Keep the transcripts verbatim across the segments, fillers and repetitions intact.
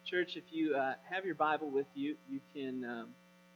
Church, if you uh, have your Bible with you, you can um,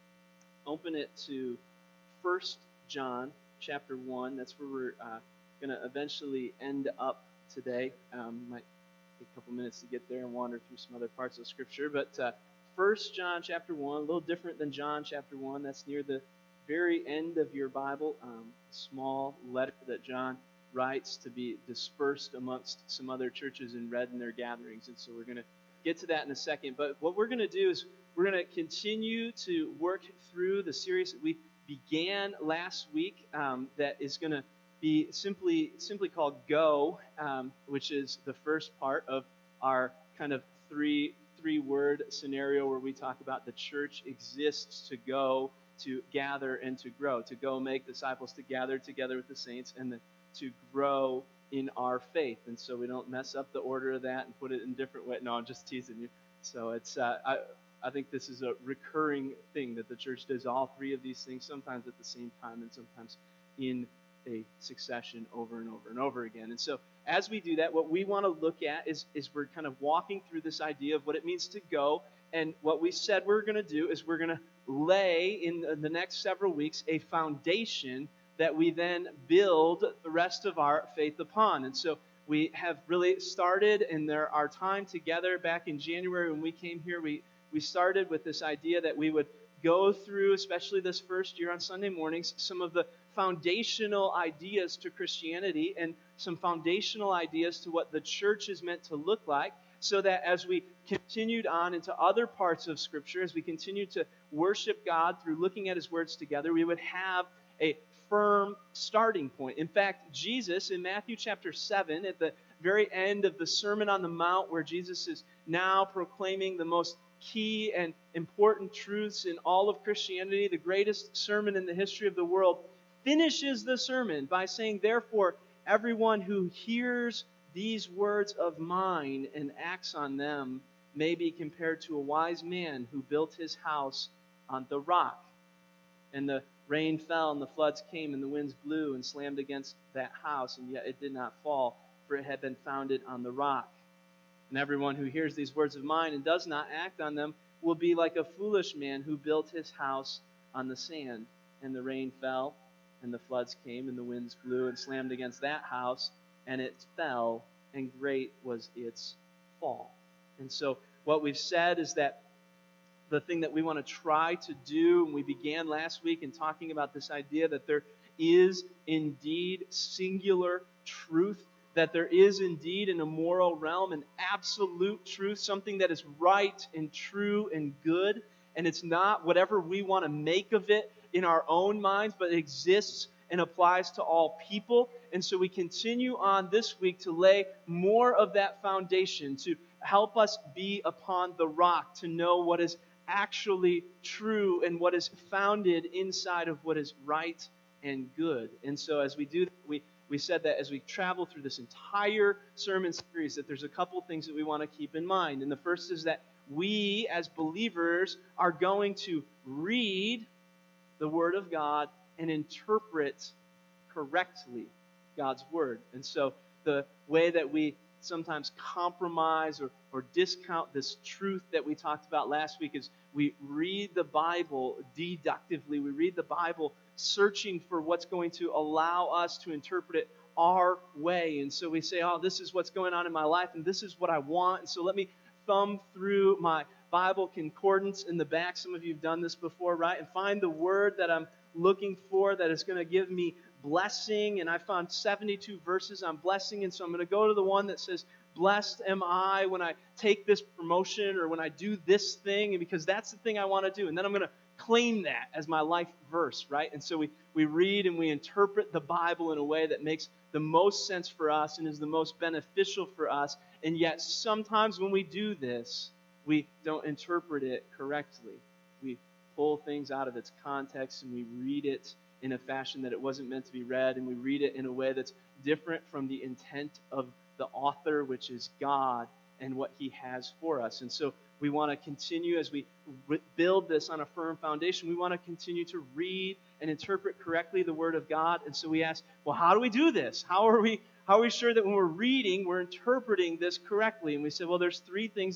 open it to First John chapter one. That's where we're uh, going to eventually end up today. Um, might take a couple minutes to get there and wander through some other parts of Scripture. But uh, First John chapter one, a little different than John chapter one. That's near the very end of your Bible. Um, a small letter that John writes to be dispersed amongst some other churches and read in their gatherings. And so we're going to get to that in a second. But what we're going to do is we're going to continue to work through the series that we began last week um, that is going to be simply simply called Go, um, which is the first part of our kind of three three word scenario where we talk about the church exists to go, to gather, and to grow. To go make disciples, to gather together with the saints, and the, to grow in our faith. And so we don't mess up the order of that and put it in different way. No, I'm just teasing you. So it's uh, I, I think this is a recurring thing that the church does all three of these things, sometimes at the same time and sometimes in a succession over and over and over again. And so as we do that, what we want to look at is, is we're kind of walking through this idea of what it means to go. And what we said we're going to do is we're going to lay in the next several weeks a foundation that we then build the rest of our faith upon. And so we have really started in there, our time together back in January when we came here. We, we started with this idea that we would go through, especially this first year on Sunday mornings, some of the foundational ideas to Christianity and some foundational ideas to what the church is meant to look like, so that as we continued on into other parts of Scripture, as we continued to worship God through looking at His words together, we would have a firm starting point. In fact, Jesus in Matthew chapter seven, at the very end of the Sermon on the Mount, where Jesus is now proclaiming the most key and important truths in all of Christianity, the greatest sermon in the history of the world, finishes the sermon by saying, "Therefore, everyone who hears these words of mine and acts on them may be compared to a wise man who built his house on the rock. And the rain fell, and the floods came, and the winds blew and slammed against that house, and yet it did not fall, for it had been founded on the rock. And everyone who hears these words of mine and does not act on them will be like a foolish man who built his house on the sand. And the rain fell, and the floods came, and the winds blew and slammed against that house, and it fell, and great was its fall." And so what we've said is that the thing that we want to try to do, and we began last week in talking about this idea that there is indeed singular truth, that there is indeed in a moral realm an absolute truth, something that is right and true and good, and it's not whatever we want to make of it in our own minds, but it exists and applies to all people. And so we continue on this week to lay more of that foundation, to help us be upon the rock, to know what is actually true and what is founded inside of what is right and good. And so as we do that, we we said that as we travel through this entire sermon series, that there's a couple things that we want to keep in mind. And the first is that we as believers are going to read the Word of God and interpret correctly God's Word. And so the way that we sometimes compromise or, or discount this truth that we talked about last week is we read the Bible deductively. We read the Bible searching for what's going to allow us to interpret it our way. And so we say, oh, this is what's going on in my life, and this is what I want. And so let me thumb through my Bible concordance in the back. Some of you have done this before, right? And find the word that I'm looking for that is going to give me blessing. And I found seventy-two verses on blessing. And so I'm going to go to the one that says, "Blessed am I when I take this promotion," or when I do this thing, and because that's the thing I want to do. And then I'm going to claim that as my life verse, right? And so we, we read and we interpret the Bible in a way that makes the most sense for us and is the most beneficial for us. And yet sometimes when we do this, we don't interpret it correctly. We pull things out of its context and we read it in a fashion that it wasn't meant to be read, and we read it in a way that's different from the intent of the author, which is God and what He has for us. And so we want to continue, as we build this on a firm foundation, we want to continue to read and interpret correctly the Word of God. And so we ask, well, how do we do this? How are we, how are we sure that when we're reading, we're interpreting this correctly? And we said, well, there's three things that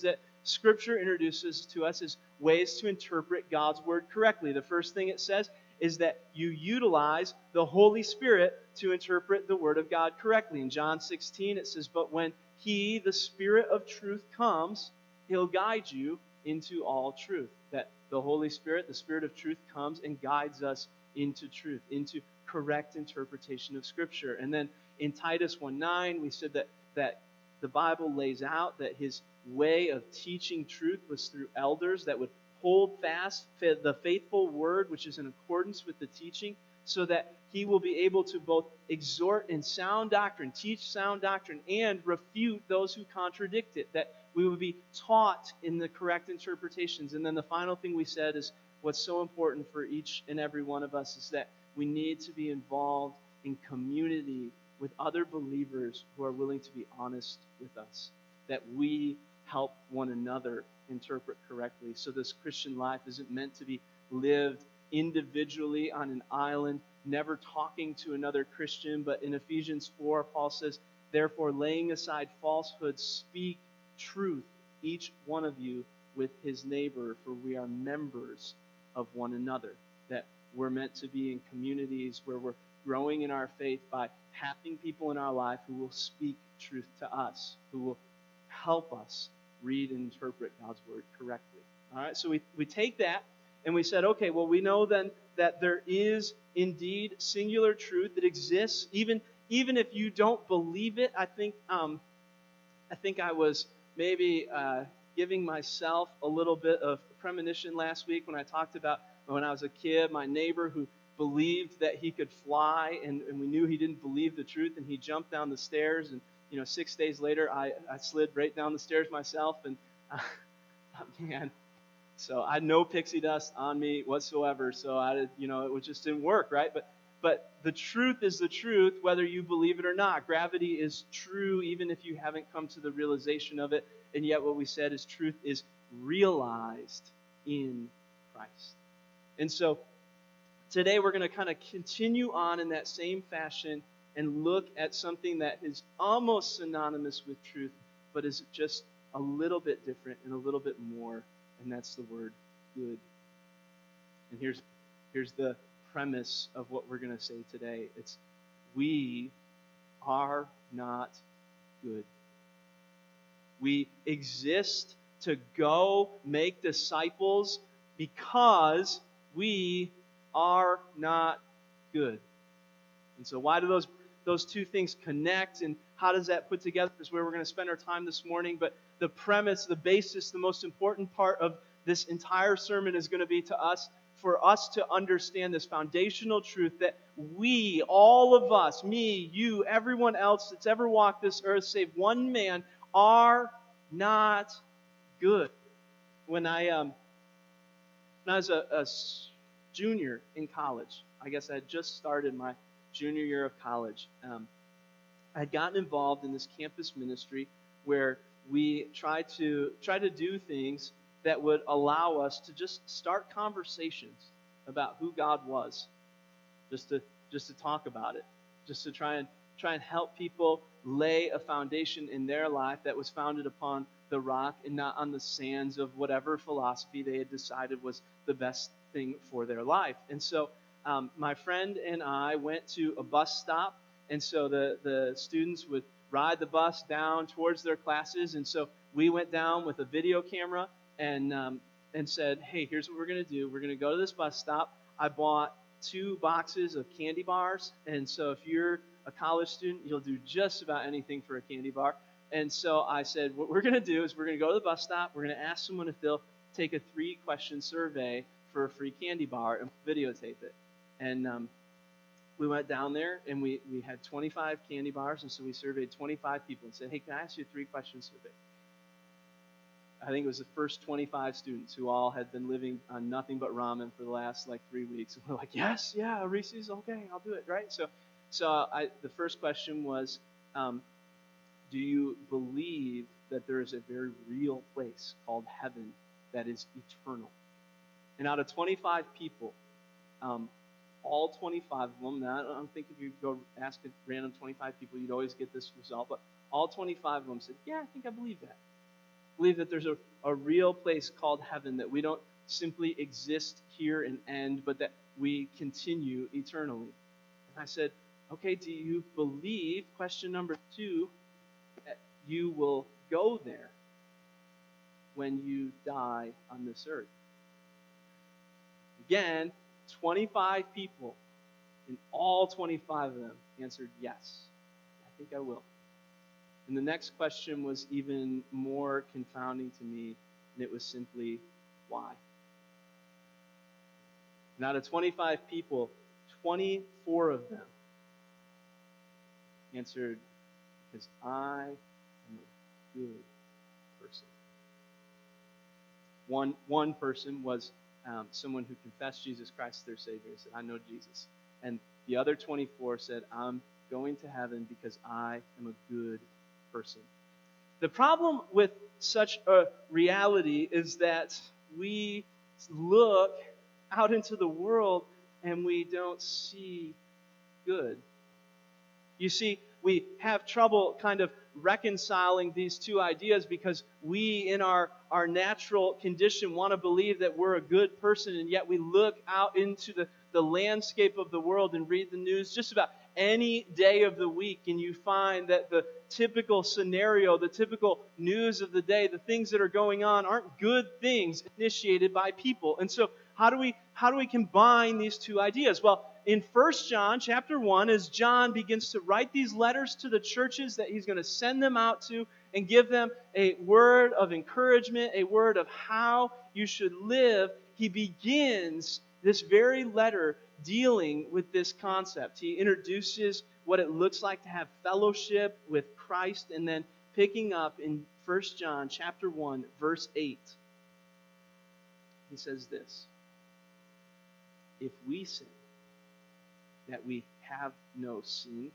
Scripture introduces to us is ways to interpret God's Word correctly. The first thing it says is that you utilize the Holy Spirit to interpret the Word of God correctly. In John sixteen, it says, "But when He, the Spirit of truth, comes, He'll guide you into all truth." That the Holy Spirit, the Spirit of truth, comes and guides us into truth, into correct interpretation of Scripture. And then in Titus one nine, we said that, that the Bible lays out that His way of teaching truth was through elders that would hold fast the faithful word, which is in accordance with the teaching, so that He will be able to both exhort in sound doctrine, teach sound doctrine, and refute those who contradict it, that we will be taught in the correct interpretations. And then the final thing we said is what's so important for each and every one of us is that we need to be involved in community with other believers who are willing to be honest with us, that we help one another interpret correctly. So this Christian life isn't meant to be lived individually on an island, never talking to another Christian. But in Ephesians four, Paul says, "Therefore, laying aside falsehood, speak truth, each one of you with his neighbor, for we are members of one another." That we're meant to be in communities where we're growing in our faith by having people in our life who will speak truth to us, who will help us read and interpret God's Word correctly. All right, so we, we take that and we said, okay, well, we know then that there is indeed singular truth that exists. Even, even if you don't believe it, I think, um, I think I was maybe uh, giving myself a little bit of premonition last week when I talked about when I was a kid, my neighbor who believed that he could fly, and, and we knew he didn't believe the truth, and he jumped down the stairs, and you know, six days later, I, I slid right down the stairs myself, and uh, man, so I had no pixie dust on me whatsoever. So I, you know, it just didn't work, right? But but the truth is the truth, whether you believe it or not. Gravity is true, even if you haven't come to the realization of it. And yet, what we said is truth is realized in Christ. And so today we're going to kind of continue on in that same fashion and look at something that is almost synonymous with truth, but is just a little bit different and a little bit more, and that's the word good. And here's, here's the premise of what we're going to say today. It's, we are not good. We exist to go make disciples because we are not good. And so why do those those two things connect, and how does that put together is where we're going to spend our time this morning. But the premise, the basis, the most important part of this entire sermon is going to be to us, for us to understand this foundational truth that we, all of us, me, you, everyone else that's ever walked this earth, save one man, are not good. When I um, when I was a, a junior in college, I guess I had just started my junior year of college, um, I had gotten involved in this campus ministry where we tried to try to do things that would allow us to just start conversations about who God was, just to just to talk about it, just to try and try and help people lay a foundation in their life that was founded upon the rock and not on the sands of whatever philosophy they had decided was the best thing for their life. And so um, my friend and I went to a bus stop, and so the, the students would ride the bus down towards their classes, and so we went down with a video camera and um, and said, hey, here's what we're going to do. We're going to go to this bus stop. I bought two boxes of candy bars, and so if you're a college student, you'll do just about anything for a candy bar. And so I said, what we're going to do is we're going to go to the bus stop. We're going to ask someone if they'll take a three-question survey for a free candy bar and videotape it. And um, we went down there, and we, we had twenty-five candy bars, and so we surveyed twenty-five people and said, hey, can I ask you a three-question survey? I think it was the first twenty-five students who all had been living on nothing but ramen for the last, like, three weeks. And we're like, yes, yeah, Reese's, okay, I'll do it, right? So so I, the first question was, um, do you believe that there is a very real place called heaven that is eternal? And out of twenty-five people, um, all twenty-five of them, now I don't think if you go ask a random twenty-five people, you'd always get this result, but all twenty-five of them said, yeah, I think I believe that. believe that there's a, a real place called heaven, that we don't simply exist here and end, but that we continue eternally. And I said, okay, do you believe, question number two, that you will go there when you die on this earth? Again, twenty-five people, and all twenty-five of them answered yes. I think I will. And the next question was even more confounding to me, and it was simply, why? And out of twenty-five people, twenty-four of them answered, because I am a good person. One, one person was um, someone who confessed Jesus Christ as their Savior and said, I know Jesus. And the other twenty-four said, I'm going to heaven because I am a good person. The problem with such a reality is that we look out into the world and we don't see good. You see, we have trouble kind of reconciling these two ideas because we, in our, our natural condition, want to believe that we're a good person, and yet we look out into the, the landscape of the world and read the news just about any day of the week, and you find that the typical scenario, the typical news of the day, the things that are going on aren't good things initiated by people. And so how do we how do we combine these two ideas? Well, in First John chapter one, as John begins to write these letters to the churches that he's going to send them out to and give them a word of encouragement, a word of how you should live, he begins this very letter dealing with this concept. He introduces what it looks like to have fellowship with Christ, and then picking up in First John chapter one, verse eight, he says this: if we say that we have no sin,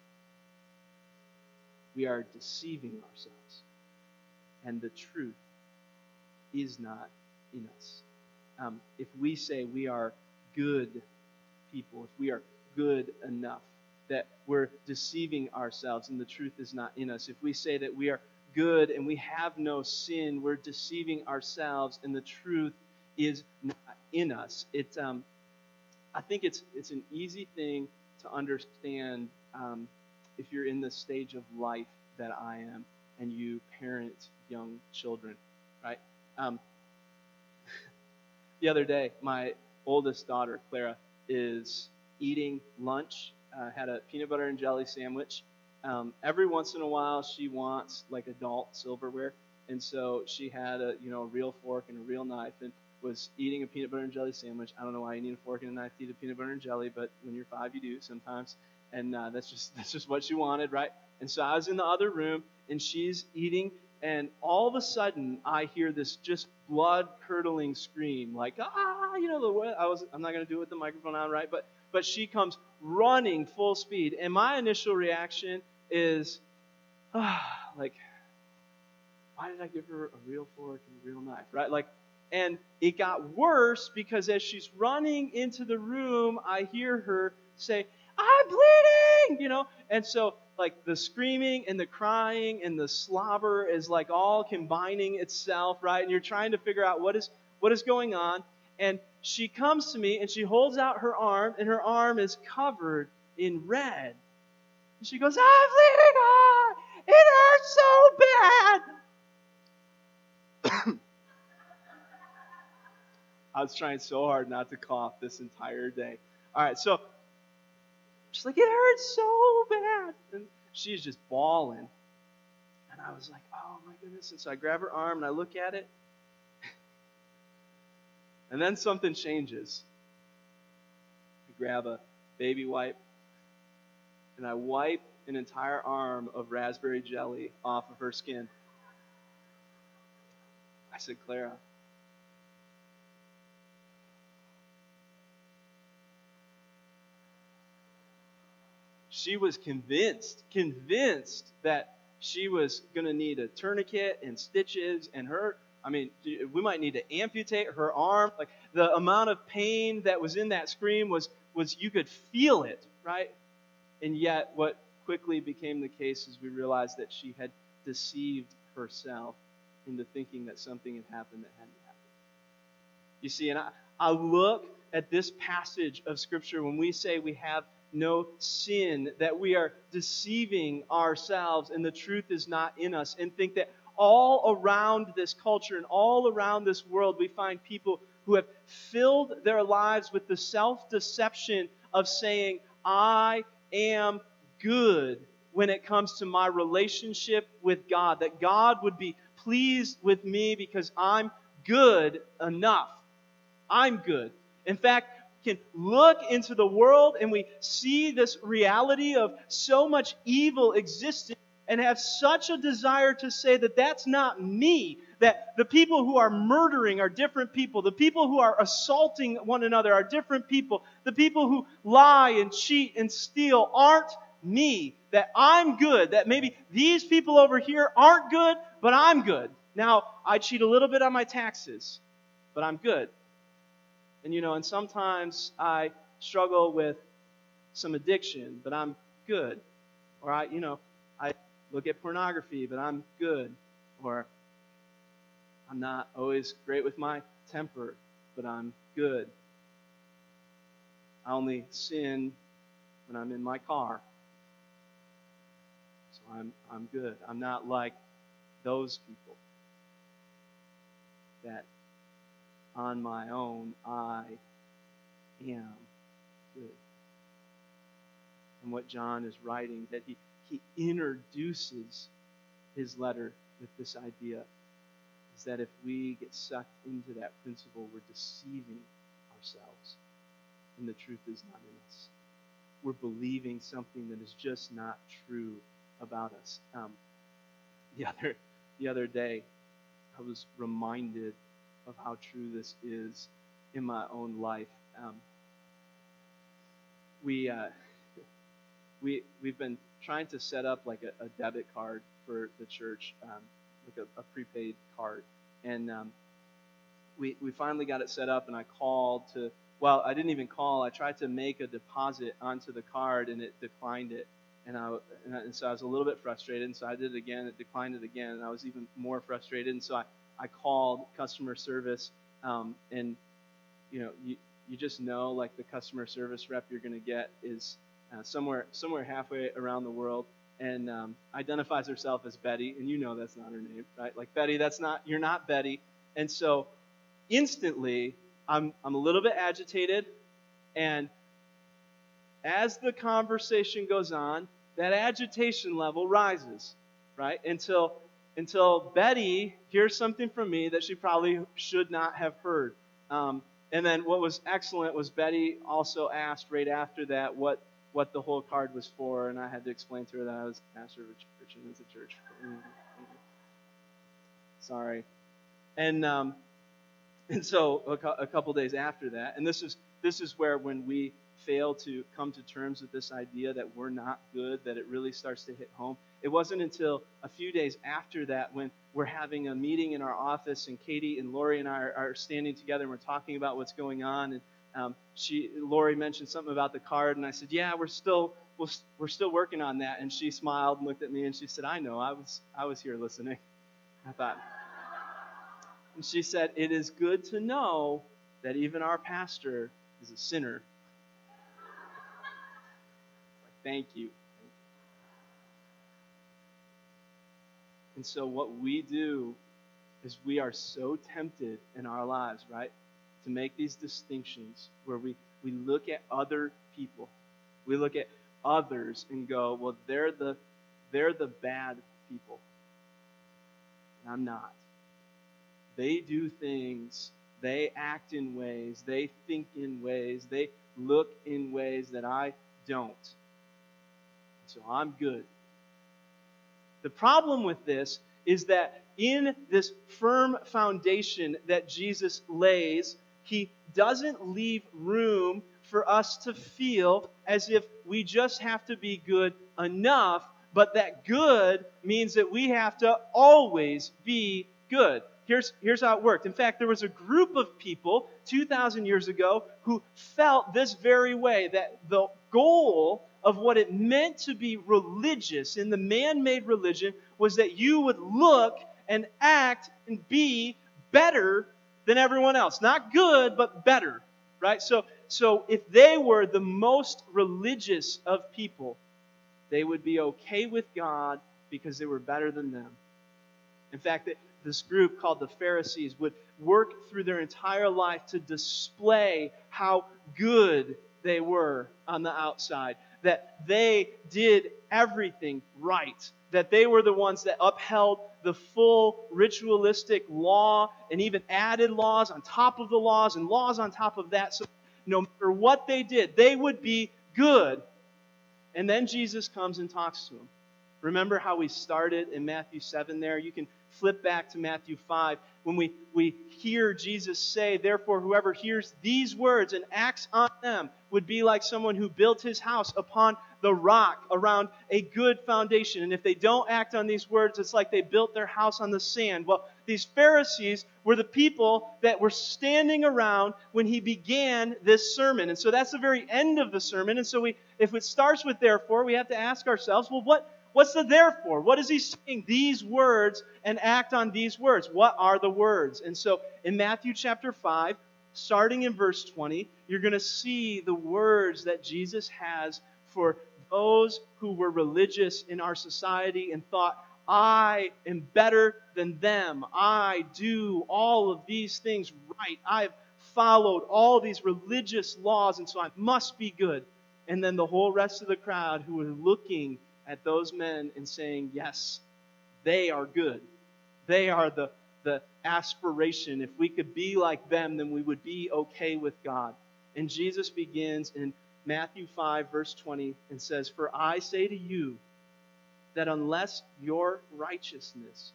we are deceiving ourselves, and the truth is not in us. Um, if we say we are good people, if we are good enough, that we're deceiving ourselves and the truth is not in us. If we say that we are good and we have no sin, we're deceiving ourselves and the truth is not in us. It, um, I think it's it's an easy thing to understand um, if you're in the stage of life that I am and you parent young children, right? Um, the other day, my oldest daughter, Clara, is eating lunch, uh, had a peanut butter and jelly sandwich. Um, every once in a while, she wants like adult silverware, and so she had a you know a real fork and a real knife, and was eating a peanut butter and jelly sandwich. I don't know why you need a fork and a knife to eat a peanut butter and jelly, but when you're five, you do sometimes, and uh, that's just that's just what she wanted, right? And so I was in the other room, and she's eating, and all of a sudden, I hear this just blood-curdling scream, like ah, you know the way I was. I'm not going to do it with the microphone on, right? But but she comes running full speed, and my initial reaction is, ah, like, why did I give her a real fork and a real knife, right? Like, and it got worse because as she's running into the room, I hear her say, "I'm bleeding!" You know, and so like the screaming and the crying and the slobber is like all combining itself, right? And you're trying to figure out what is what is going on. And she comes to me and she holds out her arm, and her arm is covered in red. And she goes, "I'm bleeding! Ah! It hurts so bad!" I was trying so hard not to cough this entire day. All right, so she's like, "It hurts so bad." And she's just bawling. And I was like, "Oh my goodness." And so I grab her arm and I look at it. And then something changes. I grab a baby wipe and I wipe an entire arm of raspberry jelly off of her skin. I said, "Clara, she was convinced, convinced that she was going to need a tourniquet and stitches, and her, I mean, we might need to amputate her arm. Like, the amount of pain that was in that scream was, was you could feel it, right? And yet, what quickly became the case is we realized that she had deceived herself into thinking that something had happened that hadn't happened. You see, and I, I look at this passage of Scripture when we say we have no sin, that we are deceiving ourselves and the truth is not in us, and think that all around this culture and all around this world we find people who have filled their lives with the self-deception of saying, I am good when it comes to my relationship with God, that God would be pleased with me because I'm good enough. I'm good. In fact, we can look into the world and we see this reality of so much evil existing and have such a desire to say that that's not me, that the people who are murdering are different people, the people who are assaulting one another are different people, the people who lie and cheat and steal aren't me, that I'm good, that maybe these people over here aren't good, but I'm good. Now, I cheat a little bit on my taxes, but I'm good. And you know, and sometimes I struggle with some addiction, but I'm good. Or I, you know, I look at pornography, but I'm good. Or I'm not always great with my temper, but I'm good. I only sin when I'm in my car. So I'm I'm good. I'm not like those people that on my own I am good. And what John is writing, that he, he introduces his letter with this idea, is that if we get sucked into that principle, we're deceiving ourselves. And the truth is not in us. We're believing something that is just not true about us. Um, the other the other day, I was reminded of how true this is in my own life. Um, we uh, we we've been trying to set up like a, a debit card for the church, um, like a, a prepaid card, and um, we we finally got it set up. And I called to. Well, I didn't even call. I tried to make a deposit onto the card, and it declined it. And I and, I, and so I was a little bit frustrated. And so I did it again. It declined it again, and I was even more frustrated. And so I, I called customer service, um, and you know, you you just know like the customer service rep you're going to get is uh, somewhere somewhere halfway around the world, and um, identifies herself as Betty, and you know that's not her name, right? Like Betty, that's not you're not Betty. And so instantly, I'm I'm a little bit agitated, and as the conversation goes on, that agitation level rises, right? Until until Betty hears something from me that she probably should not have heard. Um, and then what was excellent was Betty also asked right after that what what the whole card was for, and I had to explain to her that I was a pastor of a church and it's a church. Sorry. And um, and so a, a couple days after that, and this is this is where when we fail to come to terms with this idea that we're not good, that it really starts to hit home. It wasn't until a few days after that when we're having a meeting in our office, and Katie and Lori and I are, are standing together and we're talking about what's going on. And um, she, Lori mentioned something about the card, and I said, "Yeah, we're still we're, we're still working on that." And she smiled and looked at me and she said, "I know, I was I was here listening." I thought. And she said, "It is good to know that even our pastor is a sinner." Thank you. And so what we do is we are so tempted in our lives, right, to make these distinctions where we, we look at other people. We look at others and go, well, they're the they're the bad people. And I'm not. They do things, they act in ways, they think in ways, they look in ways that I don't. So I'm good. The problem with this is that in this firm foundation that Jesus lays, he doesn't leave room for us to feel as if we just have to be good enough, but that good means that we have to always be good. Here's, here's how it worked. In fact, there was a group of people two thousand years ago who felt this very way, that the goal of what it meant to be religious in the man-made religion was that you would look and act and be better than everyone else. Not good, but better, right? So, so if they were the most religious of people, they would be okay with God because they were better than them. In fact, this group called the Pharisees would work through their entire life to display how good they were on the outside, that they did everything right, that they were the ones that upheld the full ritualistic law and even added laws on top of the laws and laws on top of that. So no matter what they did, they would be good. And then Jesus comes and talks to them. Remember how we started in Matthew seven there? You can flip back to Matthew five. When we, we hear Jesus say, therefore, whoever hears these words and acts on them would be like someone who built his house upon the rock around a good foundation. And if they don't act on these words, it's like they built their house on the sand. Well, these Pharisees were the people that were standing around when he began this sermon. And so that's the very end of the sermon. And so we, if it starts with therefore, we have to ask ourselves, well, what What's the therefore? What is he saying? These words and act on these words. What are the words? And so in Matthew chapter five, starting in verse twenty, you're going to see the words that Jesus has for those who were religious in our society and thought, I am better than them. I do all of these things right. I've followed all these religious laws, and so I must be good. And then the whole rest of the crowd who were looking at those men and saying, yes, they are good. They are the, the aspiration. If we could be like them, then we would be okay with God. And Jesus begins in Matthew five, verse twenty, and says, for I say to you that unless your righteousness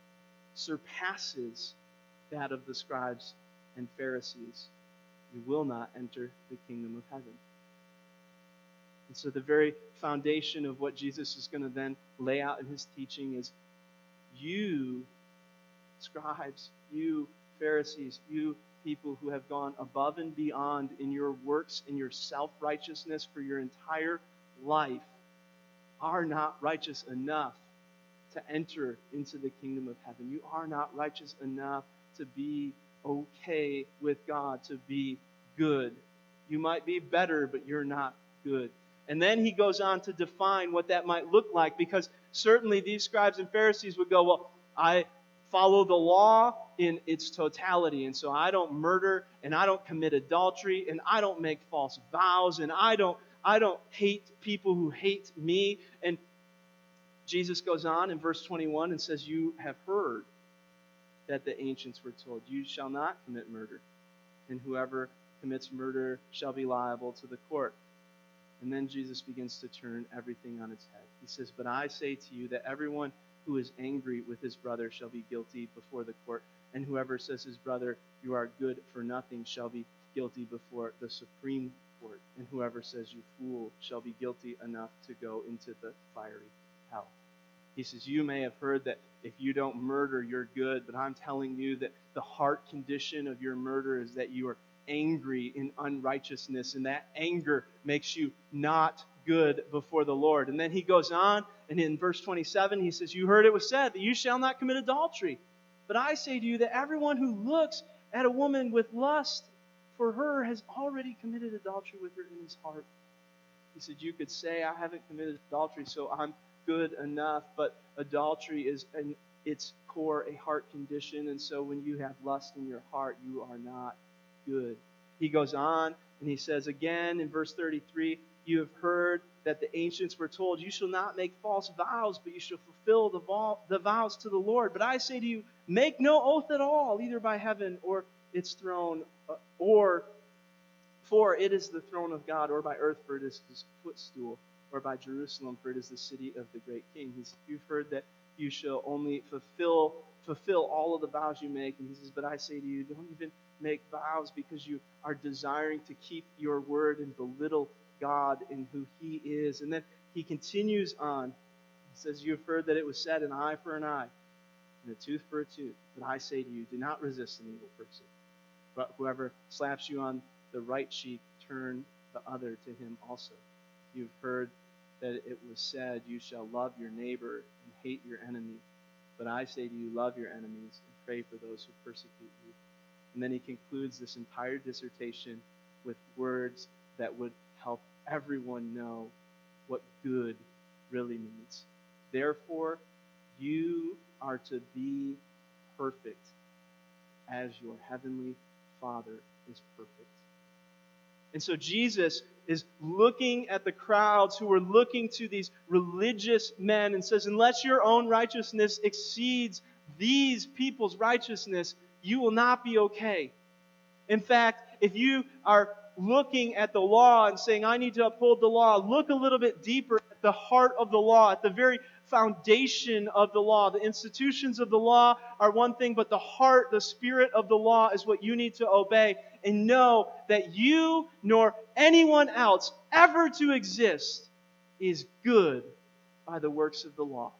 surpasses that of the scribes and Pharisees, you will not enter the kingdom of heaven. And so the very foundation of what Jesus is going to then lay out in his teaching is you, scribes, you, Pharisees, you people who have gone above and beyond in your works, in your self-righteousness for your entire life, are not righteous enough to enter into the kingdom of heaven. You are not righteous enough to be okay with God, to be good. You might be better, but you're not good. And then he goes on to define what that might look like, because certainly these scribes and Pharisees would go, well, I follow the law in its totality, and so I don't murder, and I don't commit adultery, and I don't make false vows, and I don't I don't hate people who hate me. And Jesus goes on in verse twenty-one and says, you have heard that the ancients were told, you shall not commit murder, and whoever commits murder shall be liable to the court. And then Jesus begins to turn everything on its head. He says, but I say to you that everyone who is angry with his brother shall be guilty before the court, and whoever says his brother, you are good for nothing, shall be guilty before the Supreme Court, and whoever says you fool shall be guilty enough to go into the fiery hell. He says, you may have heard that if you don't murder, you're good, but I'm telling you that the heart condition of your murder is that you are angry in unrighteousness, and that anger makes you not good before the Lord. And then he goes on, and in verse twenty-seven, he says, you heard it was said that you shall not commit adultery. But I say to you that everyone who looks at a woman with lust for her has already committed adultery with her in his heart. He said, you could say, I haven't committed adultery, so I'm good enough, but adultery is in its core a heart condition, and so when you have lust in your heart, you are not good. He goes on and he says again in verse thirty-three, you have heard that the ancients were told, you shall not make false vows, but you shall fulfill the, vow, the vows to the Lord. But I say to you, make no oath at all, either by heaven or its throne, or for it is the throne of God, or by earth, for it is his footstool, or by Jerusalem, for it is the city of the great king. He says, you've heard that you shall only fulfill fulfill all of the vows you make. And he says, but I say to you, don't even make vows because you are desiring to keep your word and belittle God in who he is. And then he continues on. He says, you have heard that it was said, an eye for an eye and a tooth for a tooth. But I say to you, do not resist an evil person. But whoever slaps you on the right cheek, turn the other to him also. You've heard that it was said, you shall love your neighbor and hate your enemy. But I say to you, love your enemies and pray for those who persecute you. And then he concludes this entire dissertation with words that would help everyone know what good really means. Therefore, you are to be perfect as your heavenly Father is perfect. And so Jesus is looking at the crowds who were looking to these religious men and says, unless your own righteousness exceeds these people's righteousness, you will not be okay. In fact, if you are looking at the law and saying, I need to uphold the law, look a little bit deeper at the heart of the law, at the very foundation of the law. The institutions of the law are one thing, but the heart, the spirit of the law is what you need to obey. And know that you nor anyone else ever to exist is good by the works of the law.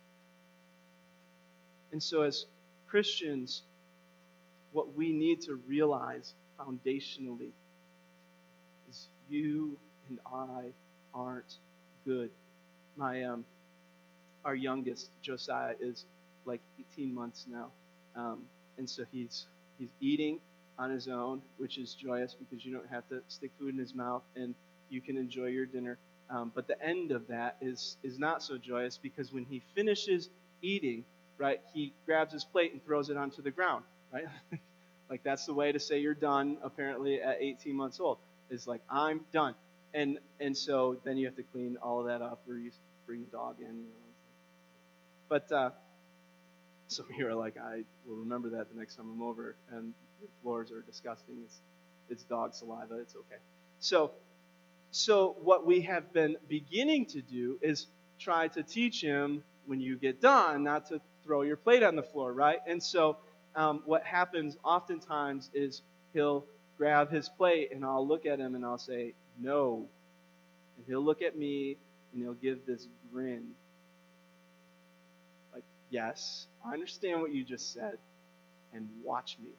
And so as Christians, what we need to realize foundationally is you and I aren't good. My um, our youngest, Josiah, is like eighteen months now, um, and so he's he's eating on his own, which is joyous because you don't have to stick food in his mouth and you can enjoy your dinner. Um, but the end of that is is not so joyous because when he finishes eating, right, he grabs his plate and throws it onto the ground, right? Like that's the way to say you're done. Apparently, at eighteen months old, is like I'm done, and and so then you have to clean all of that up, or you bring the dog in. You know. But uh, some of you are like, I will remember that the next time I'm over, and the floors are disgusting. It's it's dog saliva. It's okay. So so what we have been beginning to do is try to teach him when you get done not to throw your plate on the floor, right? And so. Um, what happens oftentimes is he'll grab his plate and I'll look at him and I'll say, no. And he'll look at me and he'll give this grin. Like, yes, I understand what you just said. And watch me.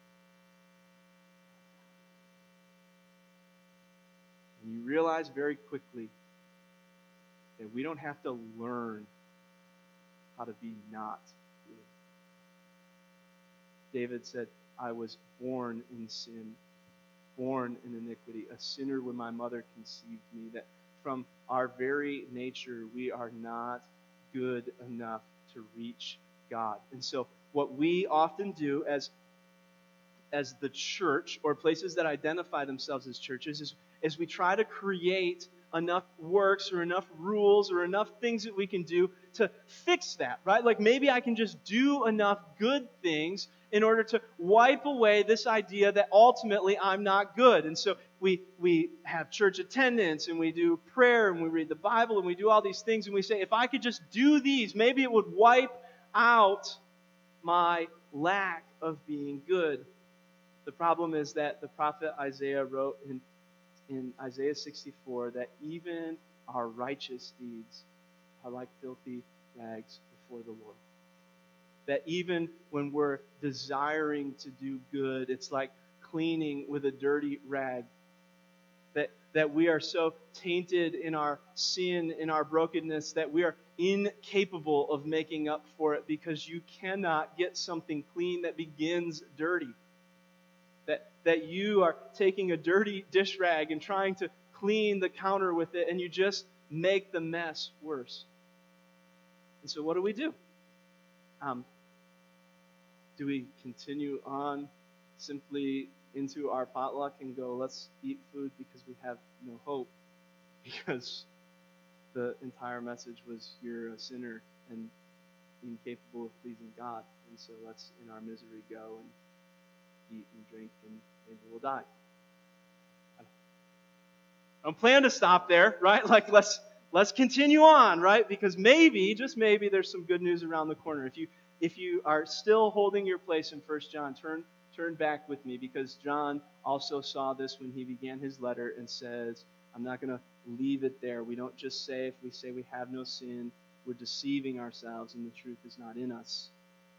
And you realize very quickly that we don't have to learn how to be not good. David said, I was born in sin, born in iniquity, a sinner when my mother conceived me. That from our very nature, we are not good enough to reach God. And so what we often do as, as the church, or places that identify themselves as churches, is, is we try to create enough works or enough rules or enough things that we can do to fix that, right? Like maybe I can just do enough good things in order to wipe away this idea that ultimately I'm not good. And so we we have church attendance and we do prayer and we read the Bible and we do all these things and we say, if I could just do these, maybe it would wipe out my lack of being good. The problem is that the prophet Isaiah wrote in, in Isaiah sixty-four that even our righteous deeds are like filthy rags before the Lord. That even when we're desiring to do good, it's like cleaning with a dirty rag. That, that we are so tainted in our sin, in our brokenness, that we are incapable of making up for it because you cannot get something clean that begins dirty. That, that you are taking a dirty dish rag and trying to clean the counter with it, and you just make the mess worse. And so what do we do? Um, Do we continue on simply into our potluck and go, let's eat food because we have no hope? Because the entire message was you're a sinner and incapable of pleasing God. And so let's, in our misery, go and eat and drink and maybe we'll die. I don't plan to stop there, right? Like, let's let's continue on, right? Because maybe, just maybe, there's some good news around the corner. If you If you are still holding your place in First John, turn turn back with me, because John also saw this when he began his letter and says, I'm not going to leave it there. We don't just say, if we say we have no sin, we're deceiving ourselves and the truth is not in us.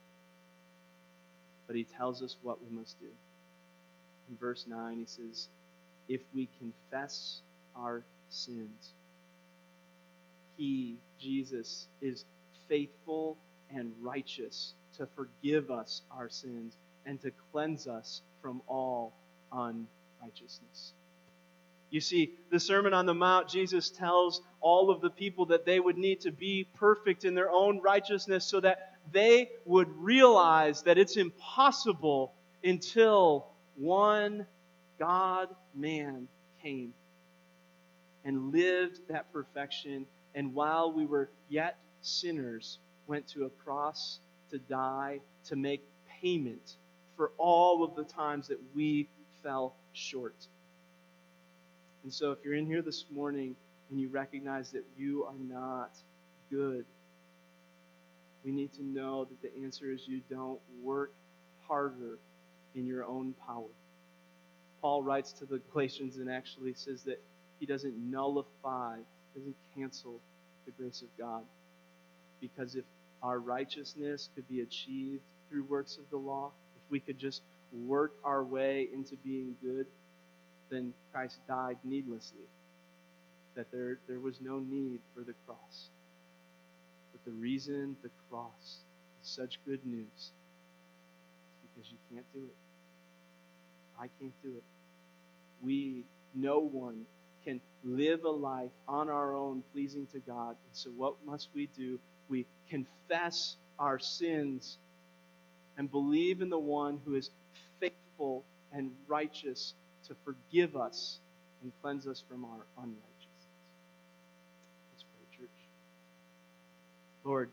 But he tells us what we must do. In verse nine, he says, if we confess our sins, he, Jesus, is faithful and righteous to forgive us our sins and to cleanse us from all unrighteousness. You see, the Sermon on the Mount, Jesus tells all of the people that they would need to be perfect in their own righteousness so that they would realize that it's impossible until one God-man came and lived that perfection, and while we were yet sinners, went to a cross to die, to make payment for all of the times that we fell short. And so if you're in here this morning and you recognize that you are not good, we need to know that the answer is you don't work harder in your own power. Paul writes to the Galatians and actually says that he doesn't nullify, doesn't cancel the grace of God. Because if our righteousness could be achieved through works of the law, if we could just work our way into being good, then Christ died needlessly. That there, there was no need for the cross. But the reason the cross is such good news is because you can't do it. I can't do it. We, no one, can live a life on our own pleasing to God. And so what must we do? We confess our sins and believe in the one who is faithful and righteous to forgive us and cleanse us from our unrighteousness. Let's pray, church. Lord,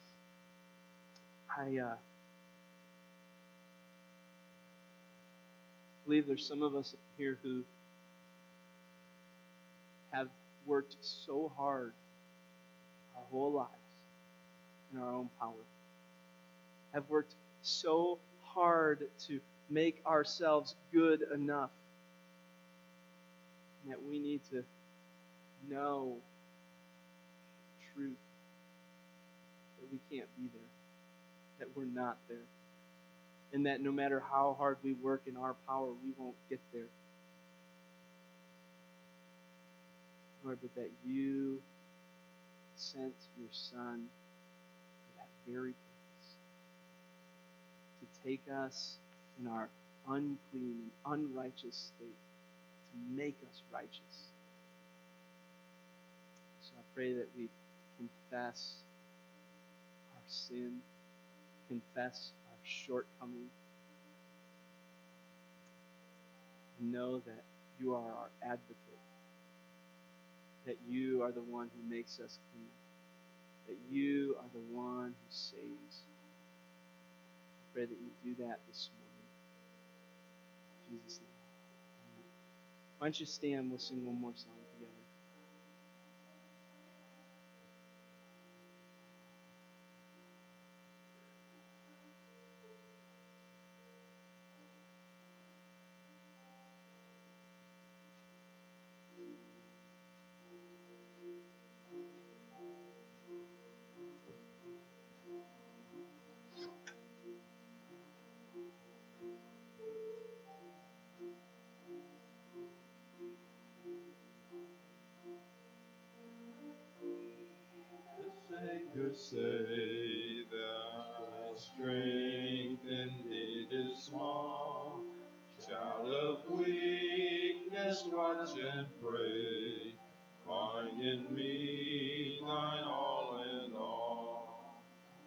I uh, believe there's some of us here who have worked so hard our whole lives in our own power, have worked so hard to make ourselves good enough, and that we need to know the truth that we can't be there, that we're not there, and that no matter how hard we work in our power, we won't get there. Lord, but that you sent your Son for that very purpose, to take us in our unclean and unrighteous state, to make us righteous. So I pray that we confess our sin, confess our shortcomings, and know that you are our advocate, that you are the one who makes us clean, that you are the one who saves. I pray that you do that this morning. In Jesus' name. Amen. Why don't you stand? We'll sing one more song together. Savior say that strength indeed is small. Child of weakness, watch and pray. Find in me thine all in all.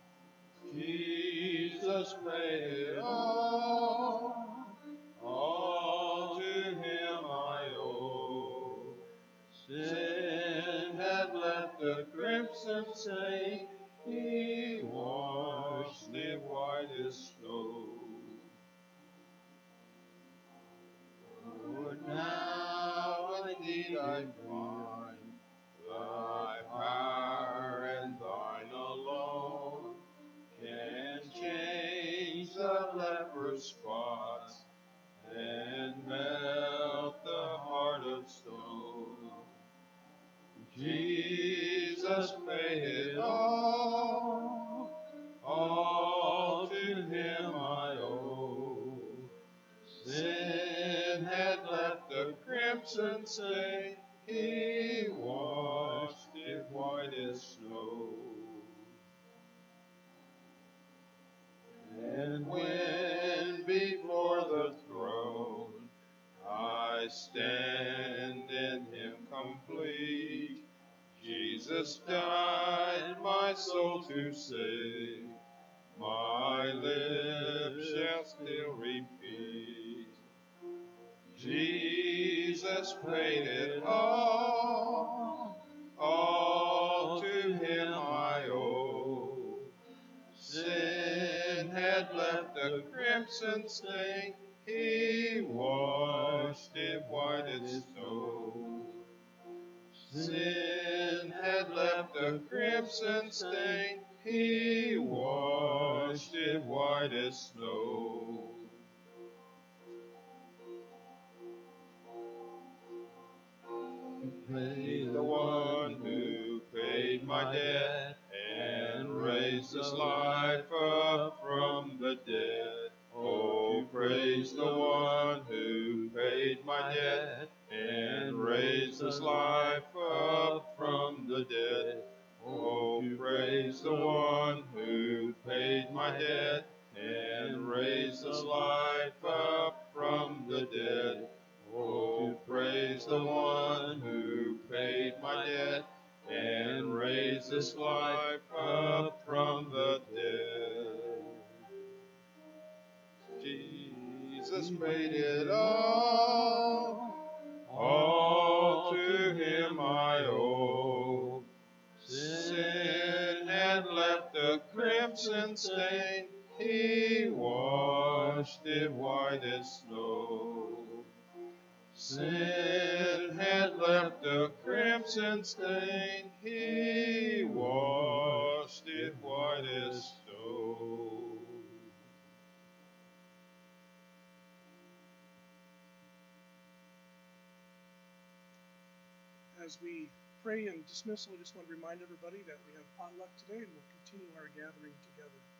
Jesus paid it all. All to him I owe. Sin had left the crimson stain, he washed it white as snow. Lord, now indeed I find thy power and thine alone can change the leper's spots and melt the heart of stone. Jesus paid it all, all to him I owe. Sin had left the crimson stain, he washed it white as snow. Jesus died my soul to save. My lips shall still repeat, Jesus paid it all, all to him I owe. Sin had left a crimson stain, he washed it white as snow. Sin had left a crimson stain, he washed it white as snow. Praise the one who paid my debt and raised his life up from the dead. Oh, praise the one who paid my debt and raised his life up from the dead. Oh, praise the one who paid my debt and raised his life up from the dead. Oh, praise the one who paid my debt and raised his life up from the dead. Jesus paid it all, all to him I owe. Sin had left a crimson stain, he washed it white as snow. Sin had left a crimson stain, he washed it white as snow. As we pray and dismissal, I just want to remind everybody that we have potluck today and we'll continue our gathering together.